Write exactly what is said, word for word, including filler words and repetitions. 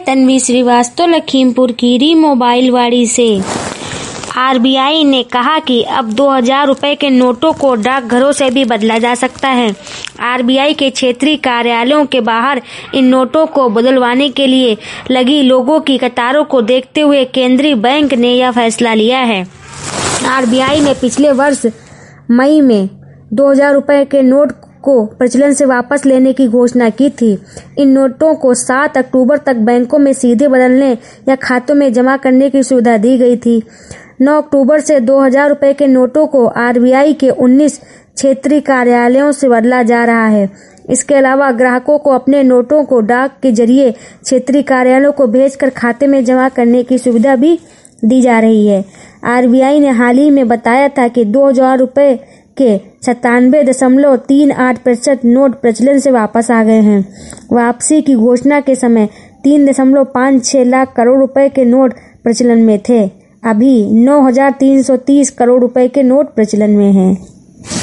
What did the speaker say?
Tanvi Srivastava, Lakhimpur Kheri, mobile Vaani से। RBI ने कहा कि अब दो हजार रुपए के नोटों को डाकघरों से भी बदला जा सकता है। आरबीआई के क्षेत्रीय कार्यालयों के बाहर इन नोटों को बदलवाने के लिए लगी लोगों की कतारों को देखते हुए केंद्रीय बैंक ने यह फैसला लिया है। आरबीआई ने पिछले वर्ष मई में दो हजार रुपए के नोट को प्रचलन से वापस लेने की घोषणा की थी। इन नोटों को सात अक्टूबर तक बैंकों में सीधे बदलने या खातों में जमा करने की सुविधा दी गई थी। नौ अक्टूबर से दो हजार रुपए के नोटों को आरबीआई के उन्नीस क्षेत्रीय कार्यालयों से बदला जा रहा है। इसके अलावा ग्राहकों को अपने नोटों को डाक के जरिए क्षेत्रीय कार्यालयों को भेजकर खाते में जमा करने की सुविधा भी दी जा रही है। आरबीआई ने हाल ही में बताया था कि दो हजार रुपए के सत्तानवे दशमलव तीन आठ प्रतिशत नोट प्रचलन से वापस आ गए हैं। वापसी की घोषणा के समय तीन दशमलव पाँच छह लाख करोड़ रुपए के नोट प्रचलन में थे। अभी नौ हजार तीन सौ तीस करोड़ रुपए के नोट प्रचलन में हैं।